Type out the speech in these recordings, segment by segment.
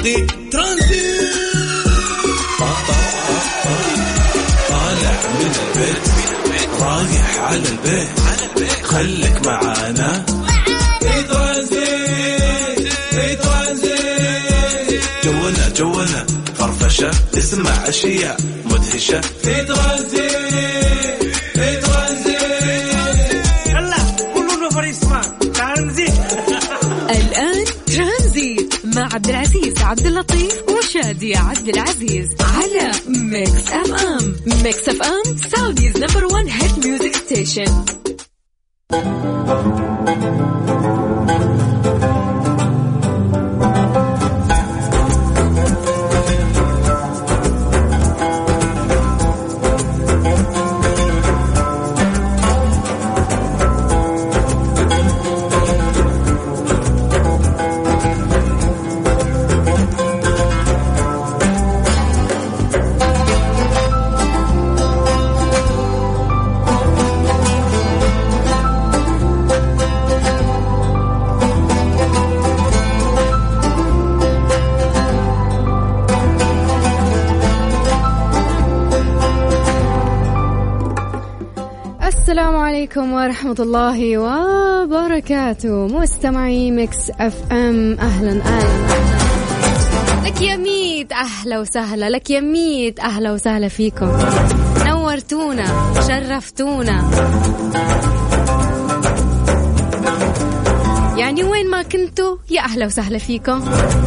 الشرقي ترانزيت. طالع من البيت رايح على البيت خليك معانا في ترانزيت. في ترانزيت جولنا فرفشة تسمع أشياء مدهشة في ترانزيت. في ترانزيت يلا كلنا فريسمان ترانزيت. الآن ترانزيت مع عبد العزيز عبد اللطيف وشادي عبد العزيز على ميكس اف ام. ميكس اف ام سعوديز نمبر 1 هيت ميوزك ستيشن. السلام عليكم ورحمة الله وبركاته مستمعي ميكس اف ام. أهلا لك يا ميت أهلا وسهلا، لك يا ميت أهلا وسهلا فيكم، نورتونا شرفتونا. يعني وين ما كنتوا يا أهلا وسهلا فيكم.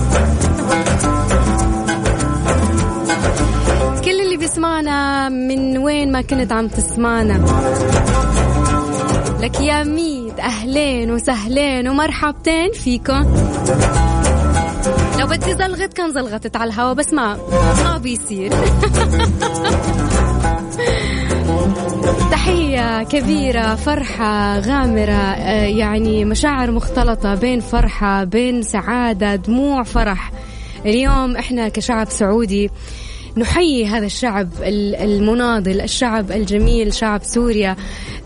كل اللي بيسمعنا من وين ما كنت عم تسمعنا، لك يا ميت أهلين وسهلين ومرحبتين فيكم. لو بدي زلغت كان زلغتت على الهوا بس ما بيصير. تحية كبيرة، فرحة غامرة، يعني مشاعر مختلطة بين فرحة بين سعادة دموع فرح. اليوم احنا كشعب سعودي نحيي هذا الشعب المناضل، الشعب الجميل، شعب سوريا.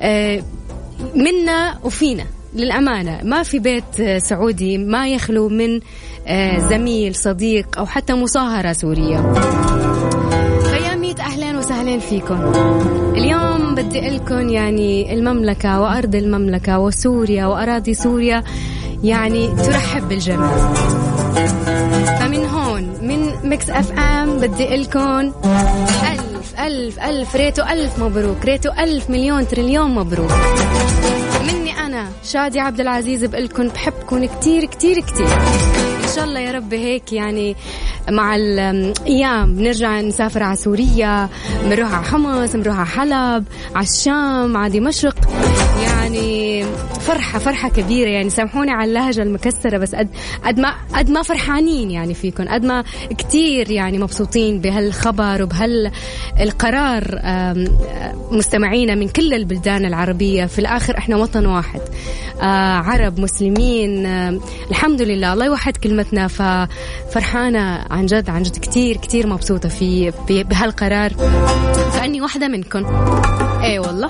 منا وفينا للأمانة، ما في بيت سعودي ما يخلو من زميل صديق أو حتى مصاهرة سورية. فيا ميت أهلين وسهلين فيكم. اليوم بدي لكم يعني المملكة وأرض المملكة وسوريا وأراضي سوريا يعني ترحب بالجميع. فمن هون من ميكس اف ام بدي لكم ألف ريتو ألف مبروك، ريتو 1000 مليون تريليون مبروك. مني أنا شادي عبد العزيز بقلكن بحبكن كتير كتير كتير. إن شاء الله يا رب هيك يعني مع الأيام نرجع نسافر على سوريا، نروح على حمص، نروح على حلب، على الشام، على دمشق. يعني فرحة كبيرة. يعني سامحوني على اللهجة المكسرة بس قد ما فرحانين يعني فيكم، قد ما كتير يعني مبسوطين بهالخبر وبهالقرار. مستمعينا من كل البلدان العربية، في الآخر احنا وطن واحد، عرب مسلمين، الحمد لله الله يوحد كلمتنا. ففرحانة عن جد كتير كتير مبسوطة بهالقرار، كأني واحدة منكم. اي والله.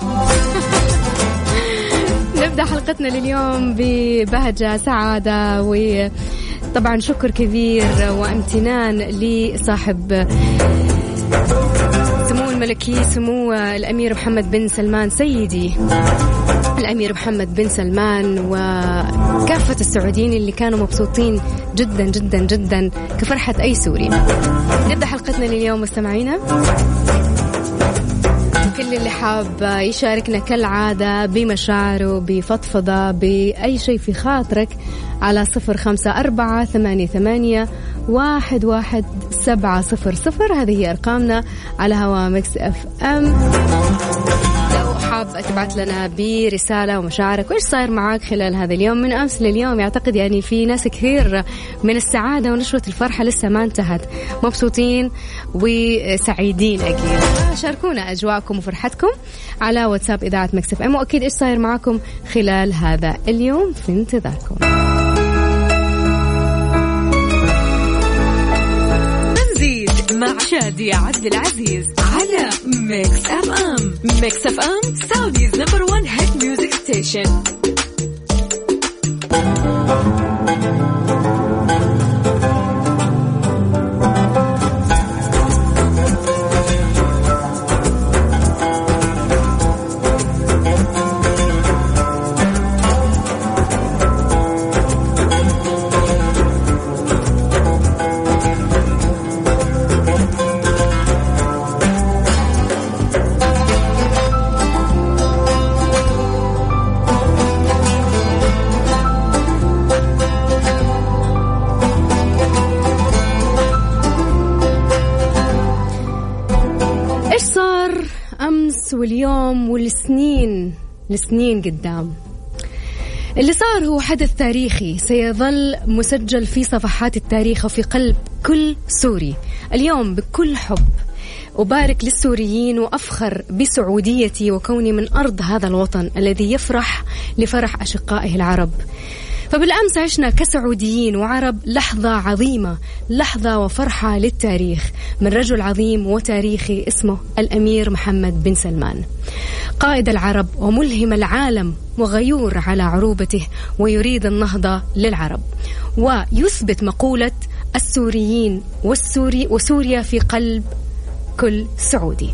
نبدأ حلقتنا لليوم ببهجة سعادة، وطبعا شكر كبير وامتنان لصاحب سمو الملكي سمو الأمير محمد بن سلمان، سيدي الأمير محمد بن سلمان، وكافة السعوديين اللي كانوا مبسوطين جدا جدا جدا كفرحة أي سوري. نبدأ حلقتنا لليوم مستمعينا. كل اللي حاب يشاركنا كالعادة بمشاعره، بفضفضة، بأي شيء في خاطرك على 0548811700. هذه هي أرقامنا على هوا ميكس اف ام. لو حاب تبعت لنا برسالة ومشاعرك وإيش صاير معاك خلال هذا اليوم من أمس لليوم. يعتقد يعني في ناس كثير من السعادة ونشوة الفرحة لسه ما انتهت، مبسوطين وسعيدين. أكيد شاركونا أجواءكم وفرحتكم على واتساب إذاعة ميكس اف ام، وأكيد إيش صاير معاكم خلال هذا اليوم في انتظاركم. تنزيد مع شادي عبد العزيز على ميكس اف ام. ميكس اف ام سعوديز نمبر 1 هيت ميوزك ستيشن. واليوم والسنين قدام. اللي صار هو حدث تاريخي سيظل مسجل في صفحات التاريخ وفي قلب كل سوري. اليوم بكل حب أبارك للسوريين وأفخر بسعوديتي وكوني من أرض هذا الوطن الذي يفرح لفرح أشقائه العرب. فبالأمس عشنا كسعوديين وعرب لحظة عظيمة، لحظة وفرحة للتاريخ من رجل عظيم وتاريخي اسمه الأمير محمد بن سلمان، قائد العرب وملهم العالم وغيور على عروبته ويريد النهضة للعرب ويثبت مقولة السوريين وسوريا في قلب كل سعودي.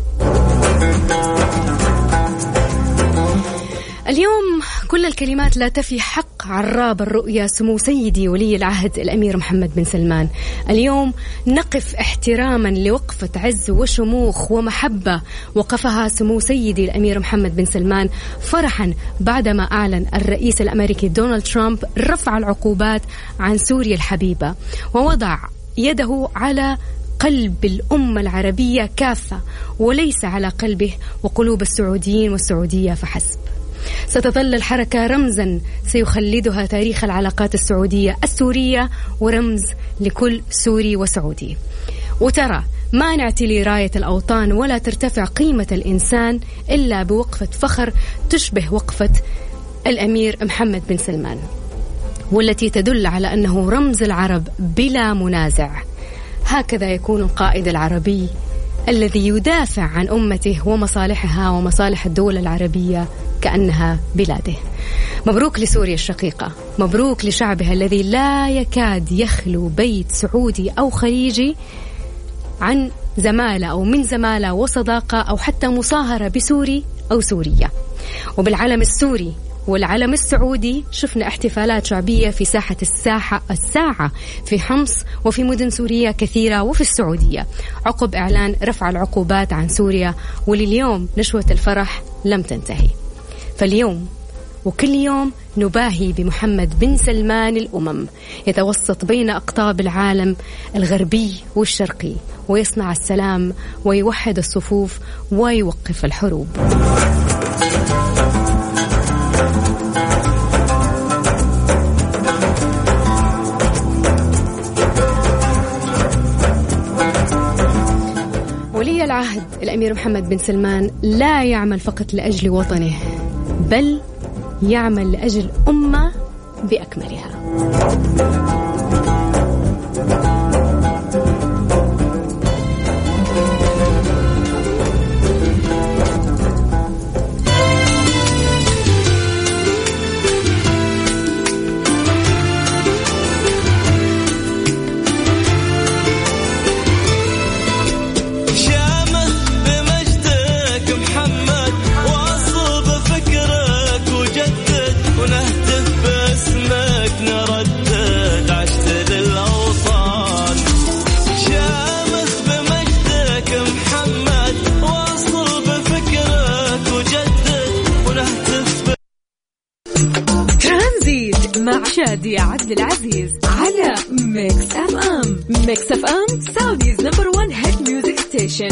اليوم كل الكلمات لا تفي حق عراب الرؤيا سمو سيدي ولي العهد الأمير محمد بن سلمان. اليوم نقف احتراما لوقفة عز وشموخ ومحبة وقفها سمو سيدي الأمير محمد بن سلمان فرحا بعدما أعلن الرئيس الأمريكي دونالد ترامب رفع العقوبات عن سوريا الحبيبة ووضع يده على قلب الأمة العربية كافة وليس على قلبه وقلوب السعوديين والسعودية فحسب. ستظل الحركة رمزا سيخلدها تاريخ العلاقات السورية ورمز لكل سوري وسعودي. وترى ما نعتلي راية الأوطان ولا ترتفع قيمة الإنسان إلا بوقفة فخر تشبه وقفة الأمير محمد بن سلمان، والتي تدل على أنه رمز العرب بلا منازع. هكذا يكون القائد العربي الذي يدافع عن أمته ومصالحها ومصالح الدول العربية كأنها بلاده. مبروك لسوريا الشقيقة، مبروك لشعبها الذي لا يكاد يخلو بيت سعودي أو خليجي عن زمالة أو من زمالة وصداقة أو حتى مصاهرة بسوري أو سورية. وبالعلم السوري والعلم السعودي شفنا احتفالات شعبية في ساحة الساعة في حمص وفي مدن سورية كثيرة وفي السعودية عقب إعلان رفع العقوبات عن سوريا. ولليوم نشوة الفرح لم تنتهي. فاليوم وكل يوم نباهي بمحمد بن سلمان الأمم، يتوسط بين أقطاب العالم الغربي والشرقي ويصنع السلام ويوحد الصفوف ويوقف الحروب. ولي العهد الأمير محمد بن سلمان لا يعمل فقط لأجل وطنه بل يعمل لأجل أمة بأكملها. شادي عبد العزيز على ميكس اف ام. ميكس اف ام سعوديز نمبر 1 هيت ميوزك ستيشن.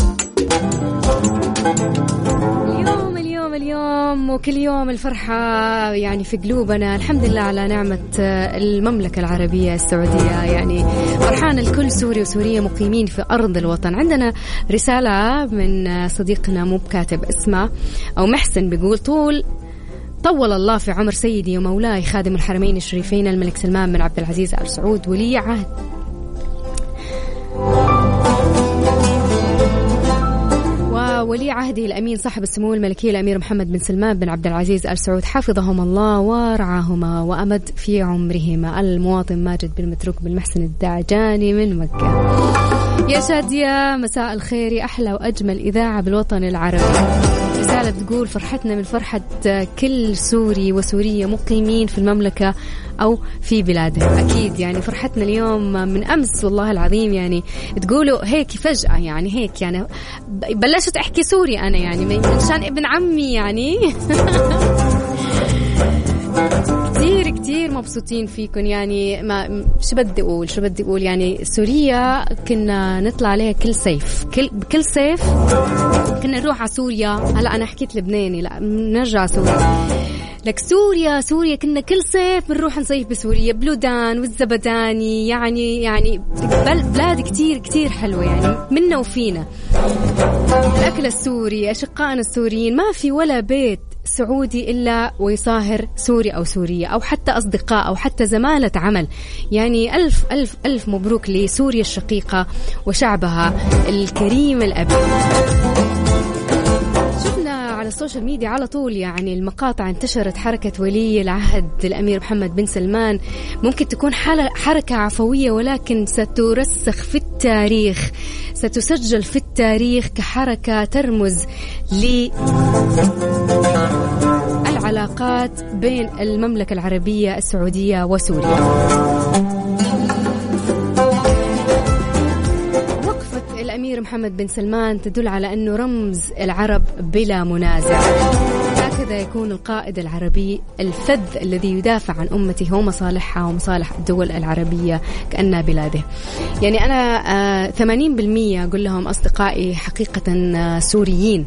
اليوم وكل يوم الفرحة يعني في قلوبنا. الحمد لله على نعمة المملكة العربية السعودية، يعني فرحان الكل سوري وسورية مقيمين في أرض الوطن. عندنا رسالة من صديقنا مو بكاتب اسمه أو محسن، بيقول طول الله في عمر سيدي ومولاي خادم الحرمين الشريفين الملك سلمان بن عبد العزيز آل سعود ولي عهد وولي عهده الأمين صاحب السمو الملكي الأمير محمد بن سلمان بن عبد العزيز آل سعود حفظهم الله ورعاهما وأمد في عمرهما. المواطن ماجد بن متروك بن محسن الدعجاني من مكة. يا شادية مساء الخير، يا أحلى وأجمل إذاعة بالوطن العربي. رسالة تقول فرحتنا من فرحة كل سوري وسورية مقيمين في المملكة أو في بلادهم. أكيد يعني فرحتنا اليوم من أمس والله العظيم، يعني تقولوا هيك فجأة، يعني هيك يعني بلشت أحكي سوري أنا يعني منشان ابن عمي يعني كتير مبسوطين مبسوطين فيكم. يعني ما شو بدي أقول يعني سوريا كنا نطلع عليها كل صيف، كل صيف كنا نروح على سوريا. هلا أنا حكيت لبناني، لا نرجع سوريا. لك سوريا كنا كل صيف بنروح نصيف بسوريا، بلودان والزبداني، يعني بلاد كتير حلوة يعني منا وفينا. الأكل السوري، أشقائنا السوريين، ما في ولا بيت سعودي إلا ويصاهر سوري أو سورية أو حتى أصدقاء أو حتى زمالة عمل. يعني ألف ألف ألف مبروك لسوريا الشقيقة وشعبها الكريم الأبي. على السوشيال ميديا على طول يعني المقاطع انتشرت حركة ولي العهد الأمير محمد بن سلمان. ممكن تكون حركة عفوية ولكن سترسخ في التاريخ، ستسجل في التاريخ كحركة ترمز للعلاقات بين المملكة العربية السعودية وسوريا. الأمير محمد بن سلمان تدل على أنه رمز العرب بلا منازع. هكذا يكون القائد العربي الفذ الذي يدافع عن أمته ومصالحها ومصالح الدول العربية كأنها بلاده. يعني أنا 80% أقول لهم أصدقائي حقيقة سوريين.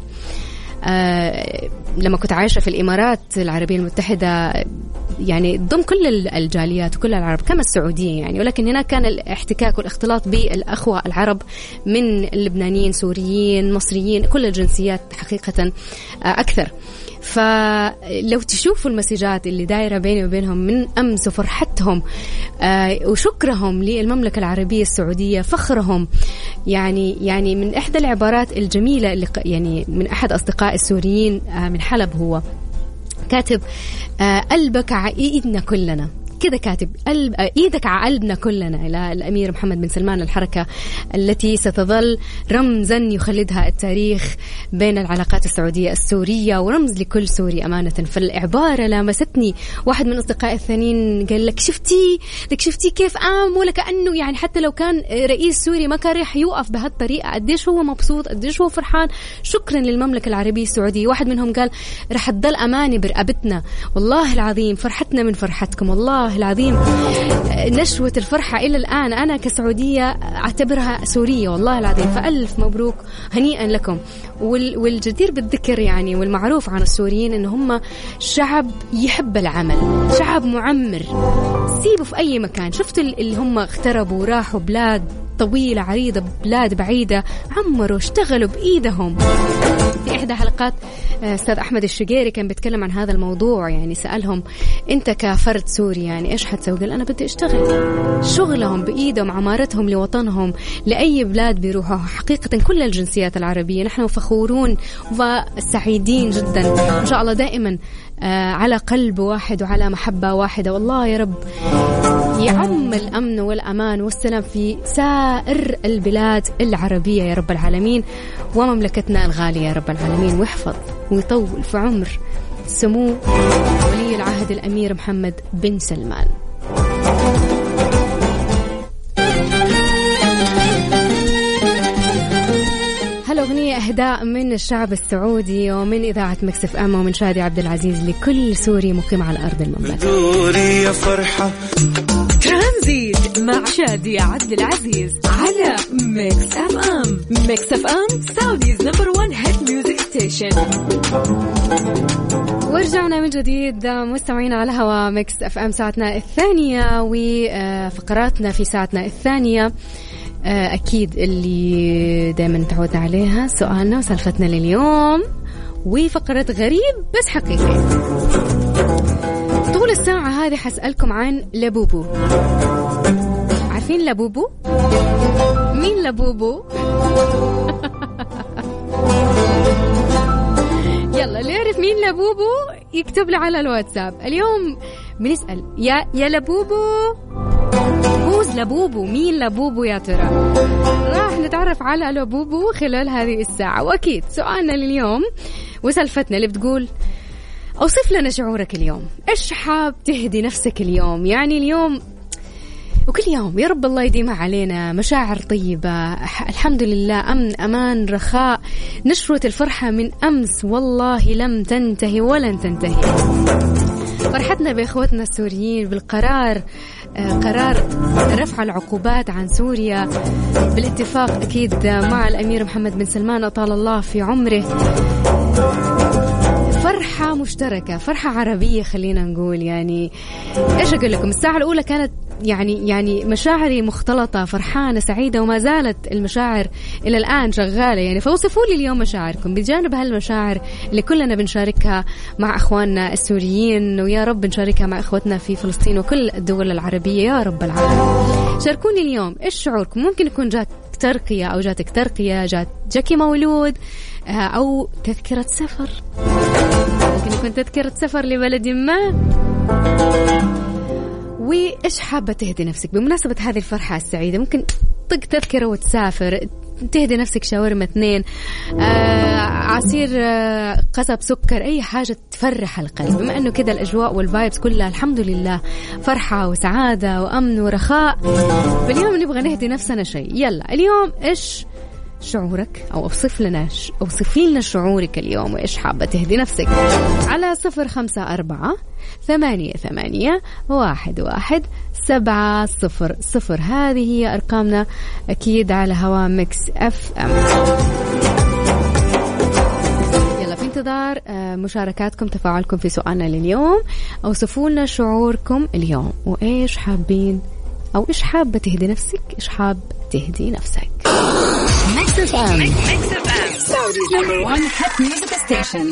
لما كنت عايشة في الإمارات العربية المتحدة يعني ضمن كل الجاليات وكل العرب كما السعودية يعني، ولكن هنا كان الاحتكاك والاختلاط بالأخوة العرب من اللبنانيين، سوريين، مصريين، كل الجنسيات حقيقة أكثر. فلو تشوفوا المسجات اللي دايرة بيني وبينهم من أمس وفرحتهم وشكرهم للمملكة العربية السعودية، فخرهم يعني من إحدى العبارات الجميلة اللي يعني من أحد أصدقاء السوريين من حلب، هو كاتب قلبك عقيدنا كلنا، كذا كاتب ايدك على قلبنا كلنا، الى الامير محمد بن سلمان. الحركه التي ستظل رمزا يخلدها التاريخ بين العلاقات السعوديه السوريه ورمز لكل سوري امانه. فالعباره لامستني. واحد من اصدقائي الثانيين قال لك شفتي كيف قام، ولا كانه يعني حتى لو كان رئيس سوري ما كان راح يوقف بهالطريقه، قديش هو مبسوط، قديش هو فرحان. شكرا للمملكه العربيه السعوديه. واحد منهم قال راح تضل امانه برقبتنا، والله العظيم فرحتنا من فرحتكم، والله العظيم نشوة الفرحة إلى الآن أنا كسعودية أعتبرها سورية والله العظيم. فألف مبروك، هنيئا لكم. والجدير بالذكر يعني والمعروف عن السوريين إن هم شعب يحب العمل، شعب معمر. سيبوا في أي مكان، شفتوا اللي هم اغتربوا وراحوا بلاد طويلة عريضة، بلاد بعيدة، عمروا اشتغلوا بإيدهم. في إحدى حلقات أستاذ أحمد الشقيري كان بيتكلم عن هذا الموضوع، يعني سألهم أنت كفرد سوري يعني إيش حتسوي؟ قال أنا بدي أشتغل. شغلهم بإيدهم، عمارتهم لوطنهم، لأي بلاد بيروحوا. حقيقة كل الجنسيات العربية نحن فخورون وسعيدين جدا إن شاء الله دائما على قلب واحد وعلى محبة واحدة. والله يا رب يعم الأمن والأمان والسلام في سائر البلاد العربية يا رب العالمين، ومملكتنا الغالية يا رب العالمين، ويحفظ ويطول في عمر سمو ولي العهد الأمير محمد بن سلمان. هالأغنية إهداء من الشعب السعودي ومن إذاعة مكس اف ام ومن شادي عبد العزيز لكل سوري مقيم على أرض المملكة. دوري يا فرحة ترانزيت مع شادي عبد العزيز على مكس اف ام. مكس اف ام سعوديز نمبر 1 هيت ميوزك ستيشن. ورجعنا من جديد مستمعين على هوا مكس اف ام ساعتنا الثانية وفقراتنا في ساعتنا الثانية. أكيد اللي دائما تعودنا عليها سؤالنا وسالفتنا لليوم وفقرة غريب بس حقيقي. طول الساعة هذه حسألكم عن لبوبو. عارفين لبوبو؟ مين لبوبو؟ يلا اللي يعرف مين لبوبو يكتب لي على الواتساب. اليوم بنسأل يا لبوبو، وho's لبوبو؟ مين لبوبو يا ترى؟ راح نتعرف على لبوبو خلال هذه الساعة. وأكيد سؤالنا لليوم وسلفتنا اللي بتقول أوصف لنا شعورك اليوم، إيش حاب تهدي نفسك اليوم؟ يعني اليوم وكل يوم يا رب الله يديمها علينا مشاعر طيبة، الحمد لله، أمن، أمان، رخاء، نشرة الفرحة من أمس والله لم تنتهي ولن تنتهي. فرحتنا بإخوتنا السوريين بالقرار، قرار رفع العقوبات عن سوريا بالاتفاق أكيد مع الأمير محمد بن سلمان أطال الله في عمره. فرحة مشتركة، فرحة عربية خلينا نقول. يعني إيش أقول لكم، الساعة الأولى كانت يعني مشاعري مختلطة، فرحانة سعيدة، وما زالت المشاعر إلى الآن شغالة. يعني فوصفوا لي اليوم مشاعركم بجانب هالمشاعر اللي كلنا بنشاركها مع أخواننا السوريين، ويا رب نشاركها مع إخوتنا في فلسطين وكل الدول العربية يا رب العالمين. شاركوني اليوم إيش شعوركم. ممكن يكون جات ترقية أو جاتك ترقية، جاكي مولود، أو تذكرة سفر، ممكن يكون تذكرة سفر لبلد ما. وإيش حابة تهدي نفسك بمناسبة هذه الفرحة السعيدة؟ ممكن طق تذكرة وتسافر، تهدي نفسك شاورما 2، عصير قصب، سكر، أي حاجة تفرح القلب. بما أنه كده الأجواء والفايبس كلها الحمد لله فرحة وسعادة وأمن ورخاء، فاليوم نبغى نهدي نفسنا شيء. يلا اليوم إيش شعورك، أو اوصفي لنا شعورك اليوم وإيش حابة تهدي نفسك على 0548811700. هذه هي أرقامنا أكيد على هوا ميكس اف ام. يلا في انتظار مشاركاتكم، تفاعلكم في سؤالنا لليوم. اوصفوا لنا شعوركم اليوم وإيش حابين، أو إيش حابة تهدي نفسك، إيش حاب تهدي نفسك. Mix FM, Saudi's #1 hit music station.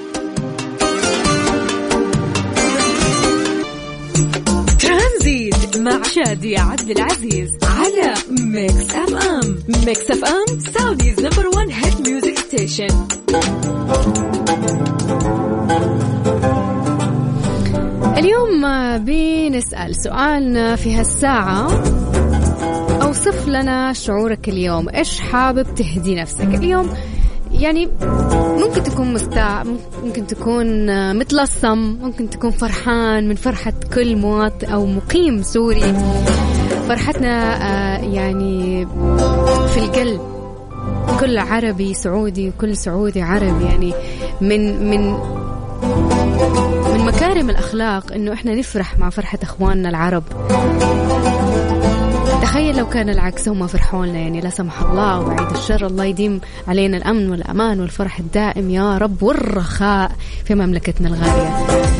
ترانزيت مع شادية عبد العزيز على ميكس اف ام. ميكس اف ام Saudi's #1 hit music station. اليوم بنسأل سؤالنا في هالساعة، أوصف لنا شعورك اليوم، إيش حابب تهدي نفسك اليوم. يعني ممكن تكون مستاء، ممكن تكون متلصم، ممكن تكون فرحان من فرحة كل مواطن أو مقيم سوري. فرحتنا يعني في القلب، كل عربي سعودي وكل سعودي عربي. يعني من مكارم الأخلاق إنه إحنا نفرح مع فرحة أخواننا العرب. تخيل لو كان العكس، هم فرحوا لنا، يعني لا سمح الله وبعيد الشر، الله يديم علينا الأمن والأمان والفرح الدائم يا رب، والرخاء في مملكتنا الغالية.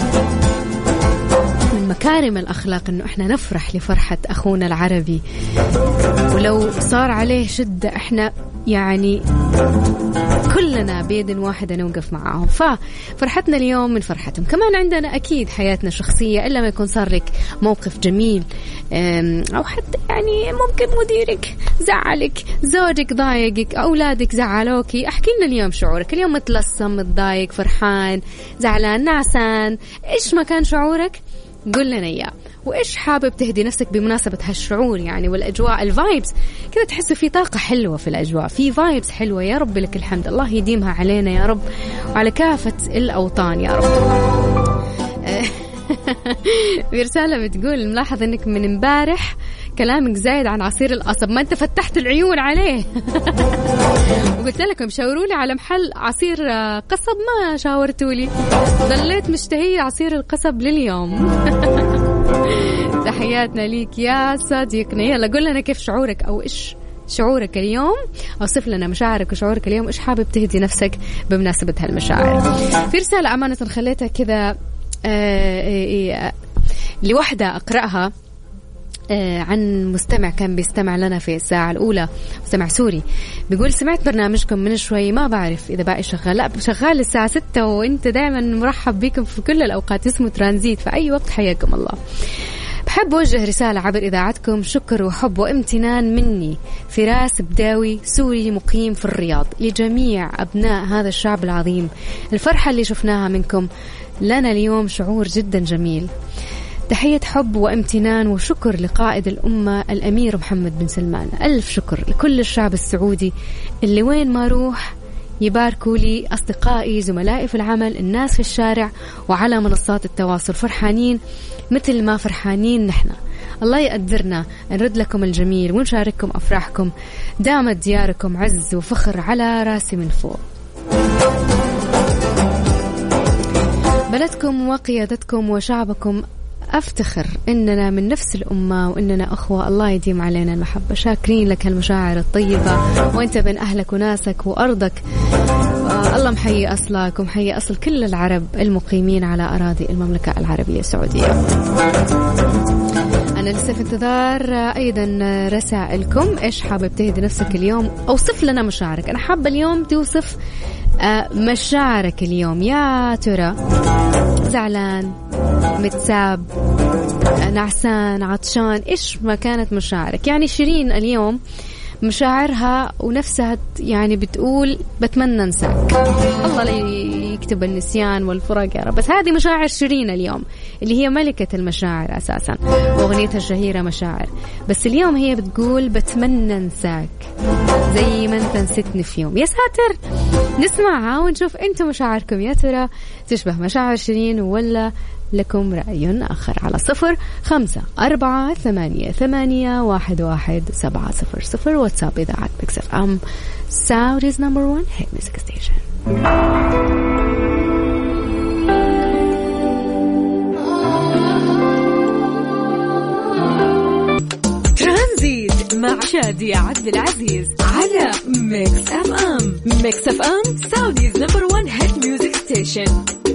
من مكارم الأخلاق إنه إحنا نفرح لفرحة أخونا العربي، ولو صار عليه شدة إحنا يعني كلنا بيد واحدة نوقف معاهم. ففرحتنا اليوم من فرحتهم. كمان عندنا أكيد حياتنا الشخصية، إلا ما يكون صار لك موقف جميل، أو حتى يعني ممكن مديرك زعلك، زوجك ضايقك، أولادك زعلوكي. أحكي لنا اليوم شعورك اليوم، متلصم، متضايق، فرحان، زعلان، نعسان، إيش ما كان شعورك قل لنا إياه. وإيش حابب تهدي نفسك بمناسبة هالشعور يعني، والأجواء الفايبس كذا، تحس في طاقة حلوة في الأجواء، في فايبس حلوة. يا رب لك الحمد، الله يديمها علينا يا رب وعلى كافة الأوطان يا رب. برسالة بتقول ملاحظ أنك من امبارح كلامك زايد عن عصير القصب، ما أنت فتحت العيون عليه. وقلت لكم شاوروا لي على محل عصير قصب، ما شاورتوا لي، ظليت مشتهية عصير القصب لليوم. تحياتنا ليك يا صديقنا. يلا قل لنا كيف شعورك، أو إيش شعورك اليوم، أوصف لنا مشاعرك وشعورك اليوم، إيش حابب تهدي نفسك بمناسبة هالمشاعر. في رسالة أمانة خليتها كذا لوحدة أقرأها عن مستمع كان بيستمع لنا في الساعة الأولى، مستمع سوري، بيقول سمعت برنامجكم من شوي، ما بعرف إذا باقي شغال. لا شغال الساعة 6 وإنت دائما مرحب بكم في كل الأوقات، اسمه ترانزيت في أي وقت، حياكم الله. بحب أوجه رسالة عبر إذاعتكم، شكر وحب وامتنان مني فراس بداوي سوري مقيم في الرياض، لجميع أبناء هذا الشعب العظيم. الفرحة اللي شفناها منكم لنا اليوم شعور جدا جميل. تحية حب وامتنان وشكر لقائد الأمة الأمير محمد بن سلمان. ألف شكر لكل الشعب السعودي اللي وين ما روح يباركوا لي، أصدقائي، زملائي في العمل، الناس في الشارع وعلى منصات التواصل، فرحانين مثل ما فرحانين نحن. الله يقدرنا نرد لكم الجميل ونشارككم أفراحكم، دامت دياركم عز وفخر على راسي من فوق. بلدكم وقيادتكم وشعبكم أفتخر إننا من نفس الأمة وإننا أخوة. الله يديم علينا المحبة. شاكرين لك هالمشاعر الطيبة وإنت بين أهلك وناسك وأرضك. الله محيي أصلك ومحيي أصل كل العرب المقيمين على أراضي المملكة العربية السعودية. أنا لسه في انتظار أيضا رسائلكم. إيش حابب تهدي نفسك اليوم؟ أوصف لنا مشاعرك. أنا حابة اليوم توصف مشاعرك اليوم. يا ترى زعلان، متساب، نعسان، عطشان، إيش ما كانت مشاعرك؟ يعني شيرين اليوم مشاعرها ونفسها يعني بتقول بتمنى انساك. الله لا يكتب النسيان والفراق يا رب. بس هذه مشاعر شيرين اليوم اللي هي ملكة المشاعر أساسا، وأغنيتها الشهيرة مشاعر. بس اليوم هي بتقول بتمنى انساك زي ما انت نسيتني في يوم. يا ساتر، نسمعها ونشوف انتم مشاعركم يا ترى تشبه مشاعر شيرين ولا لكم رأي آخر على 0548811700 واتساب إذاعة ميكس اف ام Saudi's number one hit music station. ترانزيت مع شادي عبد العزيز على ميكس اف ام. ميكس اف ام Saudi's number one hit music station.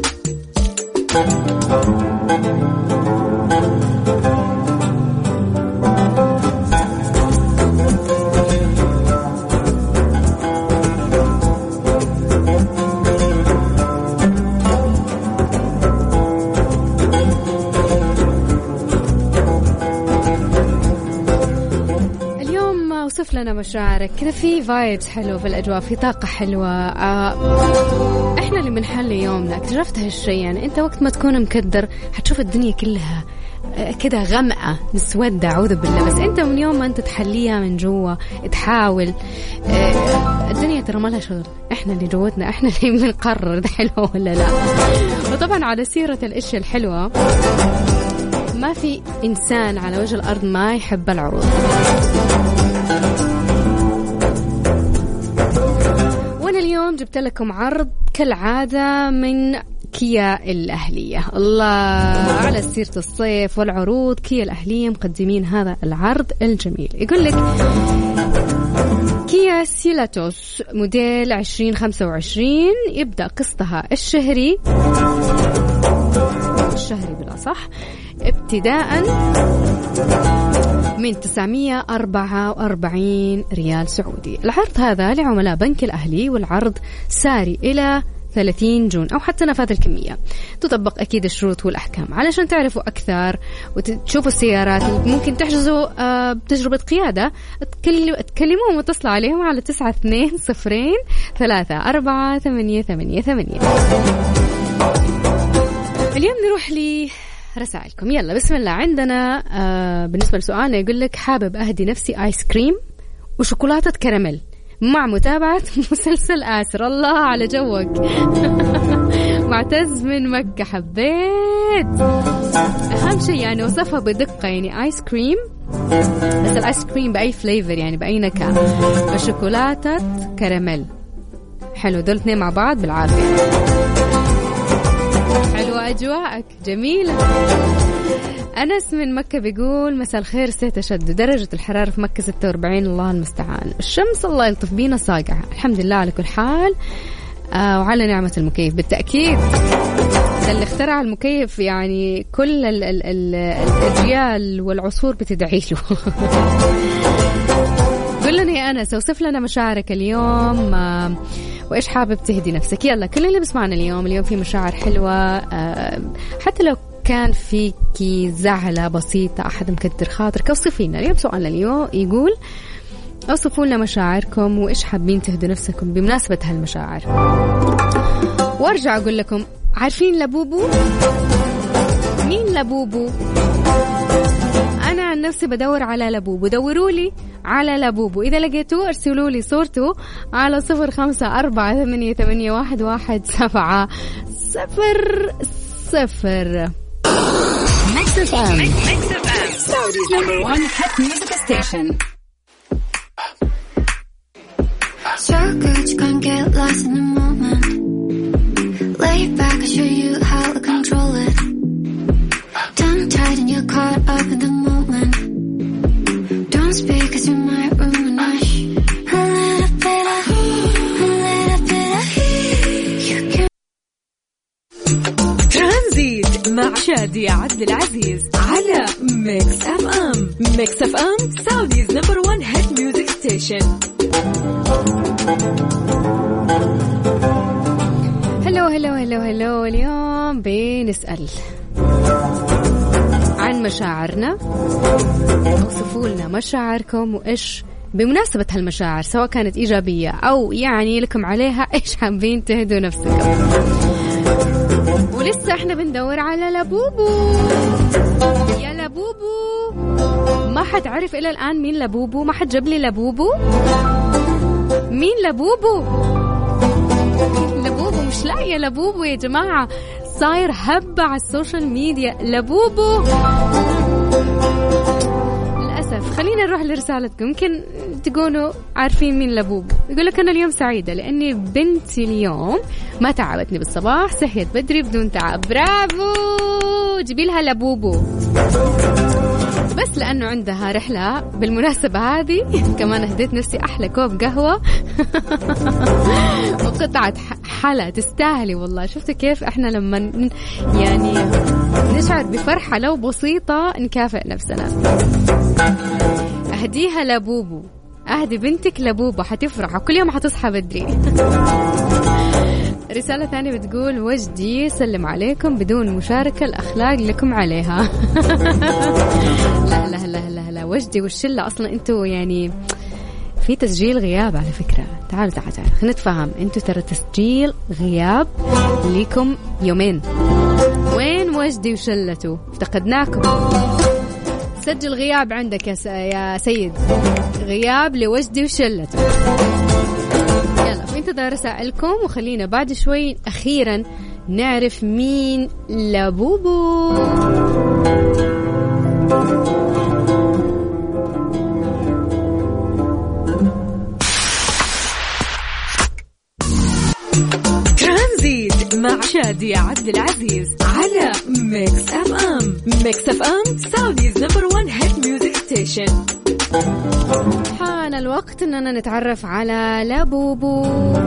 اليوم وصف لنا مشاعرك كذا، في فايبس حلوة في الأجواء، في طاقة حلوة. احنا اللي بنحل يومنا. اكتشفت هالشيء، يعني انت وقت ما تكون مكدر حتشوف الدنيا كلها كده غمقة مسودة، أعوذ بالله. بس انت من يوم ما انت تحليها من جوا، تحاول، الدنيا ترى ما لها شغل. احنا اللي جوتنا، احنا اللي بنقرر ده حلو ولا لا. وطبعا على سيرة الاشياء الحلوة، ما في انسان على وجه الارض ما يحب العروض. وانا اليوم جبت لكم عرض كالعادة من كيا الأهلية. الله على سيرة الصيف والعروض، كيا الأهلية مقدمين هذا العرض الجميل. يقول لك كيا سيلاتوس موديل 2025 يبدأ قسطها الشهري بلا صح ابتداء من 944 ريال سعودي. العرض هذا لعملاء بنك الأهلي، والعرض ساري إلى 30 جون أو حتى نفاذ الكمية. تطبق أكيد الشروط والأحكام. علشان تعرفوا أكثر وتشوفوا السيارات وممكن تحجزوا بتجربة قيادة، تكلموهم وتصلوا عليهم على 92034888. اليوم نروح لرسائلكم. يلا بسم الله. عندنا بالنسبة لسؤالنا يقول لك حابب أهدي نفسي آيس كريم وشوكولاتة كراميل مع متابعة مسلسل آسر. الله على جوك. معتز من مكة. حبيت. أهم شيء يعني وصفها بدقة، يعني آيس كريم، بس الآيس كريم بأي فليفر، يعني بأي نكهة، وشوكولاتة كراميل. حلو، دول اثنين مع بعض بالعافية. حلوة أجواءك جميلة. أنس من مكة بيقول مساء الخير، تشد درجة الحرارة في مكة 46، الله المستعان. الشمس الله يلطف بينا صاقعة، الحمد لله على كل حال. وعلى نعمة المكيف بالتأكيد. اللي اخترع المكيف يعني كل الأجيال والعصور بتدعي له. قل لنا يا أنس، وصف لنا مشاعرك اليوم وإيش حابب تهدي نفسك. يلا كل اللي بسمعنا اليوم في مشاعر حلوة، حتى لو كان فيكي زعلة بسيطة، أحد مكدر خاطرك، اوصفينا. اليوم سؤالنا اليوم يقول اوصفوا لنا مشاعركم وإيش حابين تهدوا نفسكم بمناسبة هالمشاعر. وارجع أقول لكم، عارفين لبوبو؟ مين لبوبو؟ أنا عن نفسي بدور على لبوبو. دوروا لي على لبوبو، إذا لقيتوه ارسلوا لي صورته على 0548811700. Mix FM. Saudi's number one hit music station. So good you can't get lost in the moment. Lay back and show you how to شادية عبد العزيز على ميكس اف ام. ميكس اف ام سعوديز نمبر 1 هيت ميوزك ستيشن. هلو اليوم بنسأل عن مشاعرنا. اوصفوا لنا مشاعركم وإيش بمناسبة هالمشاعر، سواء كانت إيجابية أو يعني لكم عليها إيش حابين تهدوا نفسكم. ولسه احنا بندور على لبوبو. يا لبوبو، ما حد عرف إلى الآن مين لبوبو؟ ما حد جاب لي لبوبو. مين لبوبو؟ لبوبو مش لاقية لبوبو يا جماعة، صاير هبة على السوشيال ميديا لبوبو. للأسف خلينا نروح لرسالتكم، يمكن تكونوا عارفين مين لبوبو. يقول لك أنا اليوم سعيدة لأني بنتي اليوم ما تعبتني بالصباح، صحيت بدري بدون تعب. برافو، جيبي لها لبوبو. بس لأنه عندها رحلة بالمناسبة هذه كمان هديت نفسي أحلى كوب قهوة وقطعة حلا. تستاهلي والله. شفتوا كيف إحنا لما يعني نشعر بفرحة لو بسيطة نكافئ نفسنا. أهديها لبوبو، أهدي بنتك لبوبو، حتفرح وكل يوم حتصحى بدري. رسالة ثانية بتقول وجدي سلم عليكم بدون مشاركة الأخلاق لكم عليها. لا لا لا لا لا، وجدي والشلة أصلا أنتوا يعني في تسجيل غياب على فكرة. تعالوا خلينا نتفهم، أنتوا ترى تسجيل غياب لكم يومين. وين وجدي وشلته؟ افتقدناكم. سجل غياب عندك يا سيد، غياب لوجدي وشلته. يلا في انتظار رسائلكم، وخلينا بعد شوي أخيرا نعرف مين لبوبو. ترانزيت مع شادية عبد العزيز على ميكس اف ام. ميكس اف ام سعوديز نمبر 1 هيت ميوزك ستيشن. حان الوقت اننا نتعرف على لبوبو.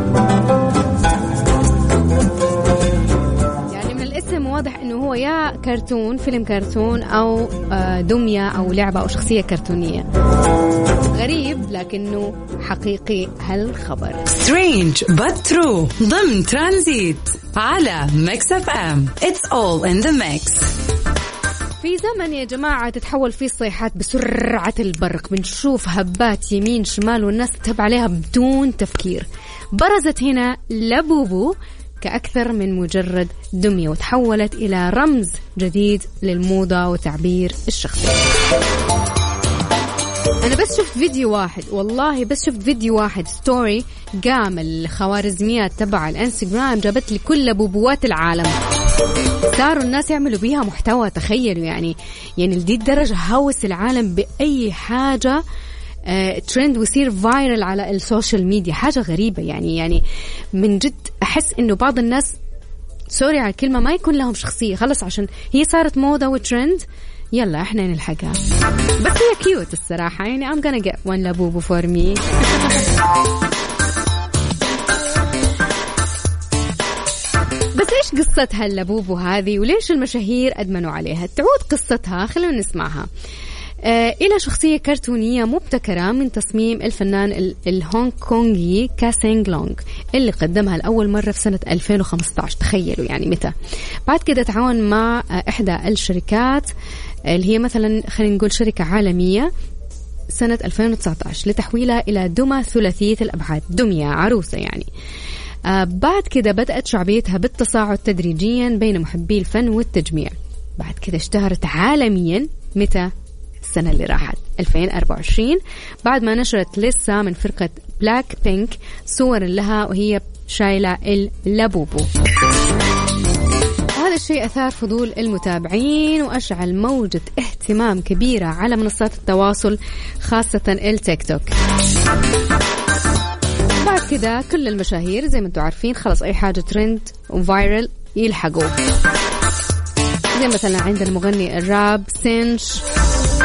يعني من الاسم واضح انه هو يا كرتون، فيلم كرتون، او دمية او لعبة او شخصية كرتونية. غريب لكنه حقيقي هالخبر. Strange but true ضمن ترانزيت على ميكس اف ام. It's all in the mix. في زمن يا جماعة تتحول فيه الصيحات بسرعة البرق، بنشوف هبات يمين شمال والناس تتهب عليها بدون تفكير. برزت هنا لبوبو كأكثر من مجرد دمية، وتحولت إلى رمز جديد للموضة وتعبير الشخص. أنا بس شفت فيديو واحد، والله بس شفت فيديو واحد ستوري، قام الخوارزميات تبع الانستغرام جابت لي كل لبوبوات العالم، صاروا الناس يعملوا بيها محتوى. تخيلوا يعني لدي الدرجة هوس العالم بأي حاجة ترند ويصير فايرل على السوشيال ميديا. حاجة غريبة يعني من جد أحس إنه بعض الناس، سوري على الكلمة، ما يكون لهم شخصية خلص عشان هي صارت موضة وترند، يلا احنا نلحقها. بس هي كيوت الصراحة، يعني I'm gonna get one لبوبو for me. بس ايش قصتها اللبوبو هذه، وليش المشاهير ادمنوا عليها؟ تعود قصتها، خلونا نسمعها. إلى شخصية كرتونية مبتكرة من تصميم الفنان الهونغ كونغي كاسينغ لونغ، اللي قدمها لأول مرة في سنة 2015. تخيلوا يعني متى. بعد كده تعاون مع إحدى الشركات اللي هي مثلا خلينا نقول شركة عالمية سنة 2019 لتحويلها إلى دمى ثلاثية الأبعاد، دمية عروسة يعني. بعد كده بدأت شعبيتها بالتصاعد تدريجيا بين محبي الفن والتجميع. بعد كده اشتهرت عالميا متى؟ السنة اللي راحت 2024، بعد ما نشرت لسه من فرقة بلاك بينك صور لها وهي شايلة اللبوبو. هذا الشيء أثار فضول المتابعين وأشعل موجة اهتمام كبيرة على منصات التواصل خاصة التيك توك. بعد كده كل المشاهير زي ما انتم عارفين خلص أي حاجة ترند وفايرل يلحقوا، زي مثلا عندنا المغني الراب سينش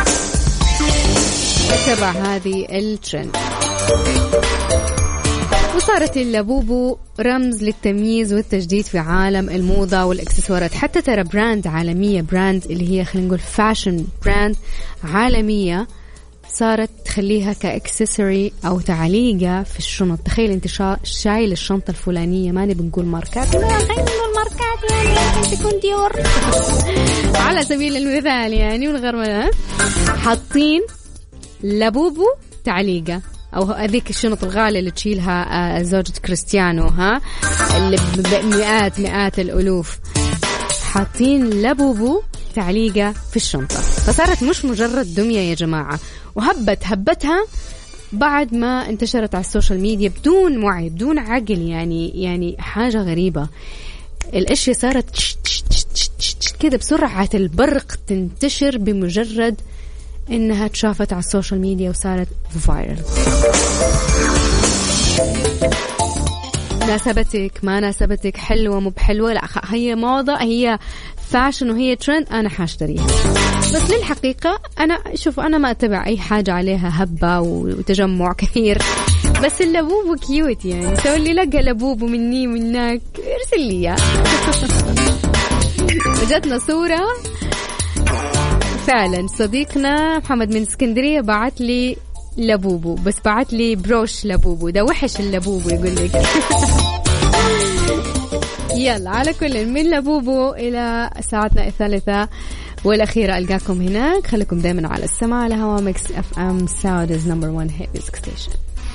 اتبع هذه الترند. وصارت اللابوبو رمز للتمييز والتجديد في عالم الموضة والإكسسوارات. حتى ترى براند عالمية، براند اللي هي خلينا نقول فاشن براند عالمية، صارت تخليها كأكسسوري أو تعليقة في الشنط. تخيل أنت شايل الشنطة الفلانية، ما نبي نقول ماركات، لا خلينا نقول ماركات يعني تكون ديور على سبيل المثال يعني، ونغرمنا حاطين لابوبو تعليقة، أو هذيك الشنط الغالية اللي تشيلها زوجة كريستيانو، اللي مئات الألوف، حاطين لابوبو تعليقة في الشنطة. فصارت مش مجرد دمية يا جماعة، وهبتها بعد ما انتشرت على السوشيال ميديا بدون وعي بدون عقل، يعني حاجة غريبة. الأشياء صارت كده بسرعة البرق تنتشر بمجرد إنها تشافت على السوشيال ميديا وصارت فايرل. ناسبتك ما ناسبتك، حلوة مو بحلوة، لا هي موضة، هي فاشن وهي ترند، أنا حاشتريها. بس للحقيقة أنا ما أتبع أي حاجة عليها هبة وتجمع كثير، بس اللابوبو كيوت يعني، سوي لي لقى لابوبو مني ومنك، ارسل لي يا وجدنا صورة فعلا. صديقنا محمد من اسكندرية بعت لي لابوبو، بس بعت لي بروش لابوبو، ده وحش اللابوبو يقول لك. يلا على كل من لابوبو إلى ساعتنا الثالثة والأخيرة ألقاكم هناك. خليكم دائما على السماع على هوا ميكس اف ام سعوديز نمبر 1 هيت ميوزك ستيشن.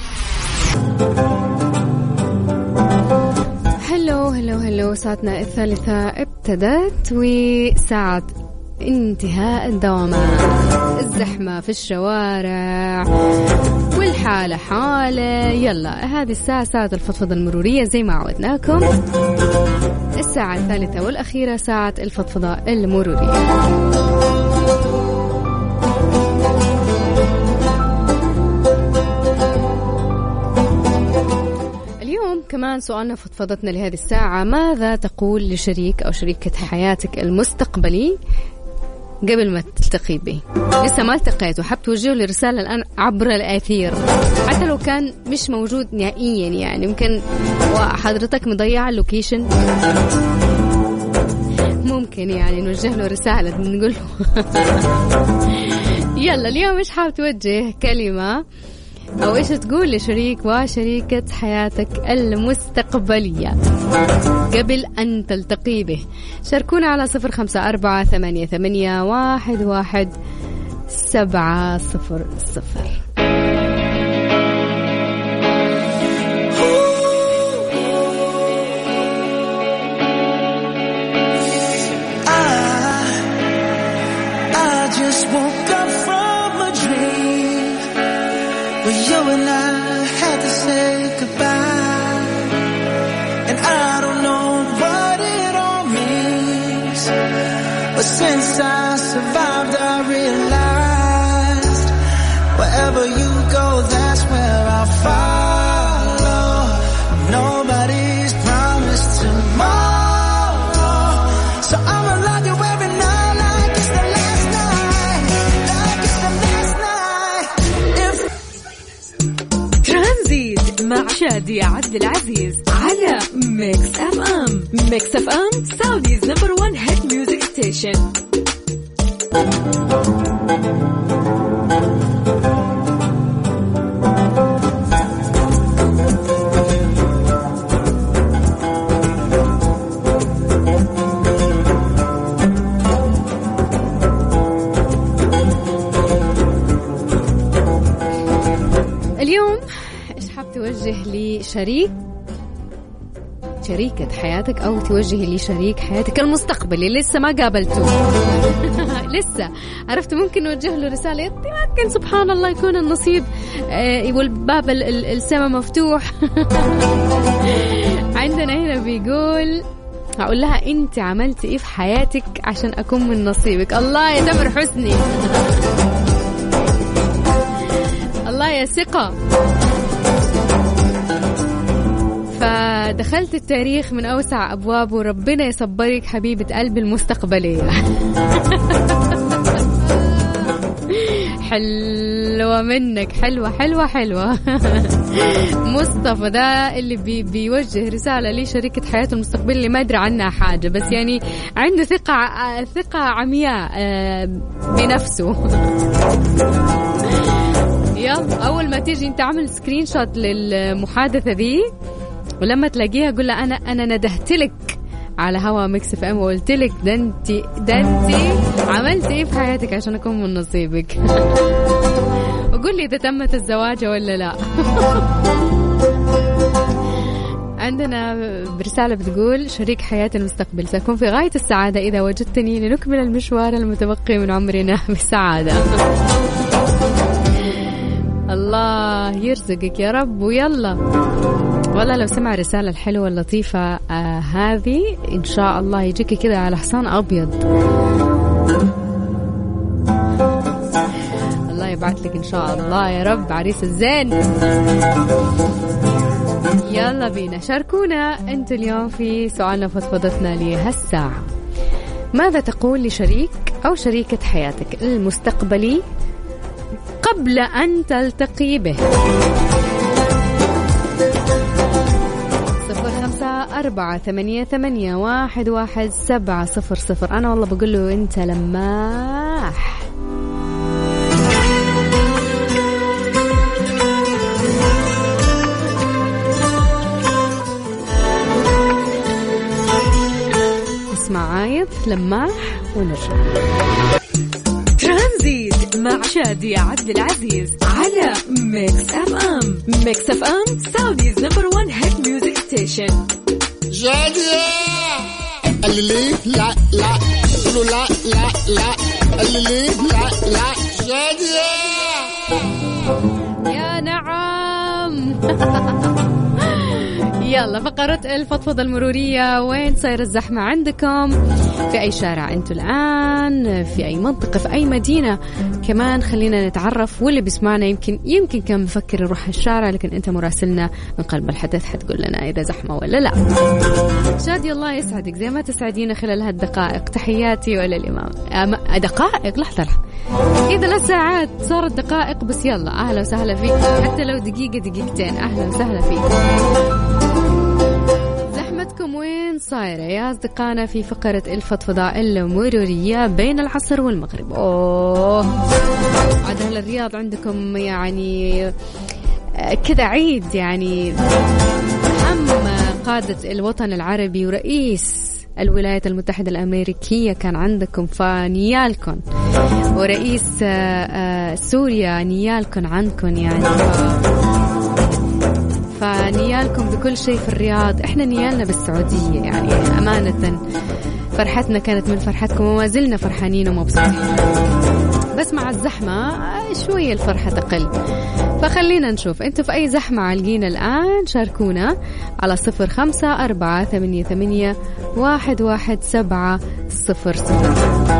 هلو ساعتنا الثالثة ابتدت، وساعة انتهاء الدوامات، الزحمة في الشوارع والحالة حالة. يلا هذه الساعة ساعة الفضفضة المرورية زي ما عودناكم، الساعة الثالثة والأخيرة ساعة الفضفضة المرورية. اليوم كمان سؤالنا فضفضتنا لهذه الساعة: ماذا تقول لشريك أو شريكة حياتك المستقبلي قبل ما تلتقي به؟ لسه ما التقيت وحاب توجهه لرسالة الآن عبر الأثير، حتى لو كان مش موجود نهائيا، يعني ممكن وحضرتك مضيع اللوكيشن، ممكن يعني نوجه له رسالة نقول له يلا اليوم مش حاب توجه كلمة أو إيش تقول لشريك وشريكة حياتك المستقبلية قبل أن تلتقي به؟ شاركونا على 0548811700. You and I had to say goodbye, and I don't know what it all means, but since I survived I realized wherever you go that's where I'll follow. Nobody's promised tomorrow, so I'ma love you every night like it's the last night, like it's the last night. ترانزيت مع شادي عبد العزيز على ميكس اف ام. ميكس اف ام سعوديز نمبر 1 هيت ميوزك ستيشن. اليوم إيش حاب توجه شريكة حياتك أو توجه لشريك حياتك المستقبلي لسه ما قابلته لسه عرفت؟ ممكن نوجه له رسالة، يمكن سبحان الله يكون النصيب والباب السماء مفتوح. عندنا هنا بيقول هقول لها أنت عملت إيه في حياتك عشان أكون من نصيبك. الله يا تامر حسني، الله يا ثقة. فدخلت التاريخ من أوسع أبوابه، وربنا يصبرك حبيبة قلبي المستقبلية. حلوة منك، حلوة حلوة حلوة. مصطفى ده اللي بيوجه رسالة لي شريكة حياته المستقبل اللي ما أدري عنها حاجة، بس يعني عنده ثقة عمياء بنفسه. يلا أول ما تيجي أنت عمل سكرين شوت للمحادثة دي، ولما تلاقيها قول لها أنا ندهتلك على هوا ميكس اف ام وقلت لك ده انتي عملت ايه في حياتك عشان اكون من نصيبك. وقول لي اذا تمت الزواج ولا لا. عندنا برسالة بتقول شريك حياتي المستقبل سأكون في غاية السعادة إذا وجدتني لنكمل المشوار المتبقي من عمرنا بالسعادة. الله يرزقك يا رب. ويلا والله لو سمع رسالة الحلوة اللطيفة هذه إن شاء الله يجيكي كده على حصان أبيض. الله يبعث لك إن شاء الله يا رب عريس الزين. يلا بينا شاركونا أنتوا اليوم في سؤالنا فضفضتنا لهالساعة. ماذا تقول لشريك أو شريكة حياتك المستقبلي قبل أن تلتقي به؟ 0548811700. أنا والله بقول له أنت لماح. اسمع عايض لماح ونرجع. ترانزيت مع شادية عبد العزيز على ميكس اف ام. ميكس اف ام سعوديز نمبر 1 هيت ميوزك ستيشن. شادية قال لي لا لا قولوا لا لا لا قال لي لا لا شادية يا نعم. يلا فقرة الفضفضة المرورية. وين صاير الزحمة عندكم؟ في أي شارع أنتوا الآن؟ في أي منطقة؟ في أي مدينة؟ كمان خلينا نتعرف. واللي بيسمعنا يمكن كان مفكر يروح الشارع، لكن أنت مراسلنا من قلب الحدث حتقول لنا إذا زحمة ولا لا. شادي الله يسعدك زي ما تسعدينا خلال هالدقائق. تحياتي ولا الإمام دقائق لحظة إذا 3 ساعات صارت دقائق بس. يلا أهلا وسهلا فيك، حتى لو دقيقة دقيقتين أهلا وسهلا فيك. زحمتكم وين صايرة يا أصدقائنا في فقرة الفضفضة المرورية بين العصر والمغرب؟ عاد الرياض عندكم يعني كذا عيد، يعني أهم قادة الوطن العربي ورئيس الولايات المتحدة الأمريكية كان عندكم، فنيالكم، ورئيس سوريا نيالكم عندكم، يعني فنيالكم بكل شيء في الرياض. احنا نيالنا بالسعودية يعني أمانة. فرحتنا كانت من فرحتكم وما زلنا فرحانين ومبسوطين، بس مع الزحمة شوية الفرحة تقل. فخلينا نشوف انتوا في أي زحمة عالقين الآن. شاركونا على 0548811700.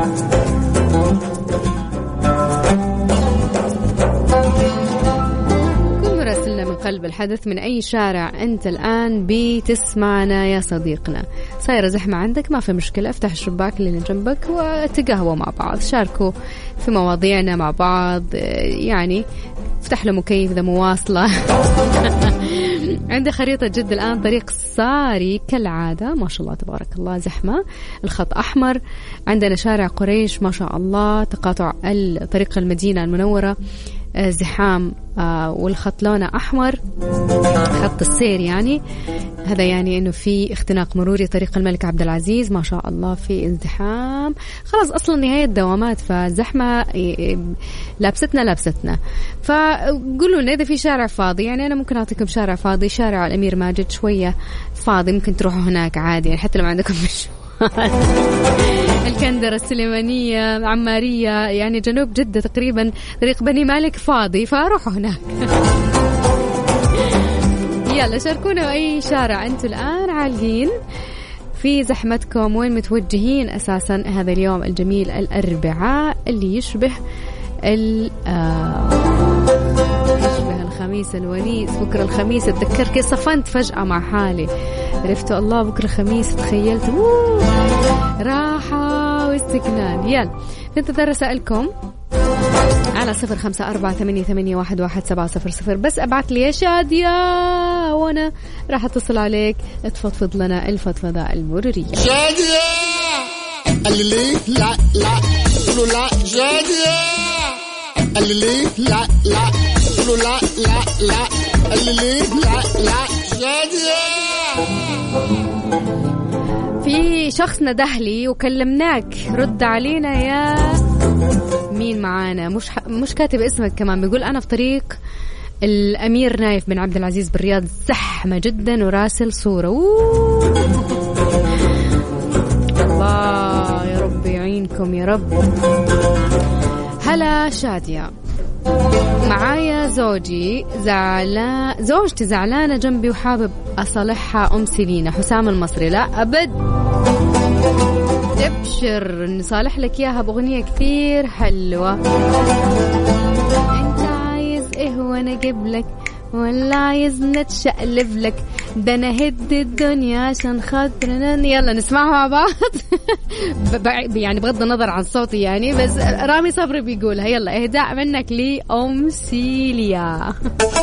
قلب الحدث من أي شارع أنت الآن بتسمعنا يا صديقنا. صايرة زحمة عندك؟ ما في مشكلة، افتح الشباك اللي جنبك وتقهوى مع بعض، شاركوا في مواضيعنا مع بعض، يعني افتح له مكيف ذا مواصلة. عندي خريطة جدة الآن طريق صاري كالعادة ما شاء الله تبارك الله زحمة، الخط أحمر. عندنا شارع قريش ما شاء الله، تقاطع طريق المدينة المنورة زحام والخط لونه أحمر، خط السير يعني هذا يعني إنه في اختناق مروري. طريق الملك عبد العزيز ما شاء الله في ازدحام، خلاص أصلا نهاية دوامات، فزحمة لابستنا. فقولوا لنا إذا في شارع فاضي، يعني أنا ممكن أعطيكم شارع فاضي. شارع الأمير ماجد شوية فاضي، ممكن تروحوا هناك عادي يعني حتى لو ما عندكم مشوار. الكندرة، السليمانية، عمارية، يعني جنوب جدة تقريبا طريق بني مالك فاضي، فاروحوا هناك. يلا شاركونا أي شارع أنتوا الآن عالقين في زحمتكم، وين متوجهين أساسا هذا اليوم الجميل الأربعاء اللي يشبه الخميس الونيس. بكرة الخميس اتذكر كيف صفنت فجأة مع حالي، عرفتوا الله بكرة خميس، تخيلت راحة واستكنان. يلا ننتظر رسائلكم على 0548811700. بس ابعت لي يا شادية وانا راح اتصل عليك تفضفض لنا الفضفضة المرورية. شادية قال لي لا لا قولوا لا شادية قال لي لا لا قولوا لا لا لا قال لي لا لا شادية. في شخص ندهلي وكلمناك رد علينا يا مين معانا؟ مش كاتب اسمك كمان. بيقول أنا في طريق الأمير نايف بن عبد العزيز بالرياض زحمة جدا وراسل صورة. الله يا رب يعينكم يا رب. هلا شادية، معايا زوجتي زعلانة جنبي وحابب أصالحها. أم سيلينا حسام المصري. لا أبد، تبشر نصالح لك إياها بأغنية كثير حلوة. أنت عايز إيه وأنا أجيب لك، ولا عايز نتشقلب لك، ده أنا هد الدنيا عشان خاطرنا. يلا نسمعها مع بعض. يعني بغض النظر عن صوتي يعني، بس رامي صبري بيقولها. يلا إهداء منك لي أم سيليا.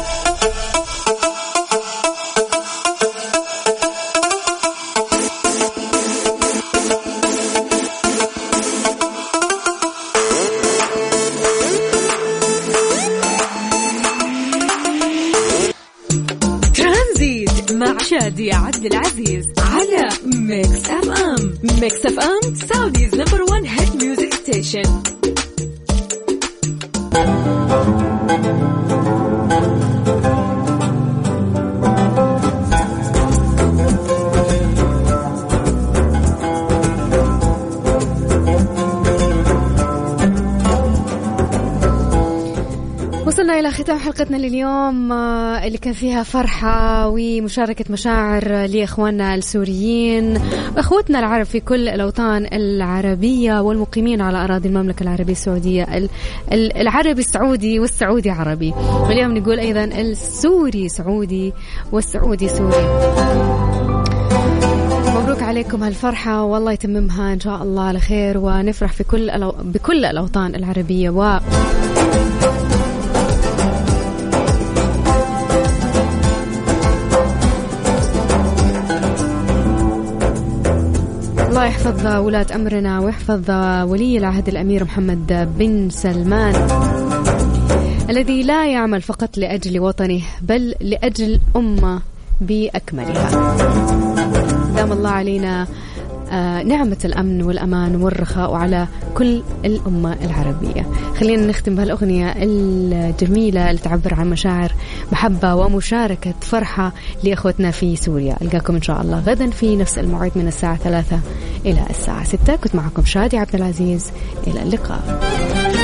مع شادية عبد العزيز على ميكس اف ام. ميكس اف ام سعوديز نمبر 1 هيت ميوزك ستيشن. وصلنا إلى ختام حلقتنا لليوم اللي كان فيها فرحة ومشاركة مشاعر لإخواننا السوريين وإخوتنا العرب في كل الأوطان العربية والمقيمين على أراضي المملكة العربية السعودية. العربي السعودي والسعودي عربي، واليوم نقول أيضا السوري سعودي والسعودي سوري. مبروك عليكم هالفرحة والله يتممها إن شاء الله على خير، ونفرح في بكل الأوطان العربية. الله يحفظ ولاة أمرنا ويحفظ ولي العهد الأمير محمد بن سلمان الذي لا يعمل فقط لأجل وطنه بل لأجل أمة بأكملها. دام الله علينا نعمة الأمن والأمان والرخاء وعلى كل الأمة العربية. خلينا نختم بهالأغنية الجميلة اللي تعبر عن مشاعر محبة ومشاركة فرحة لأخوتنا في سوريا. ألقاكم إن شاء الله غدا في نفس الموعد من الساعة 3 إلى الساعة 6. كنت معكم شادية عبد العزيز، إلى اللقاء.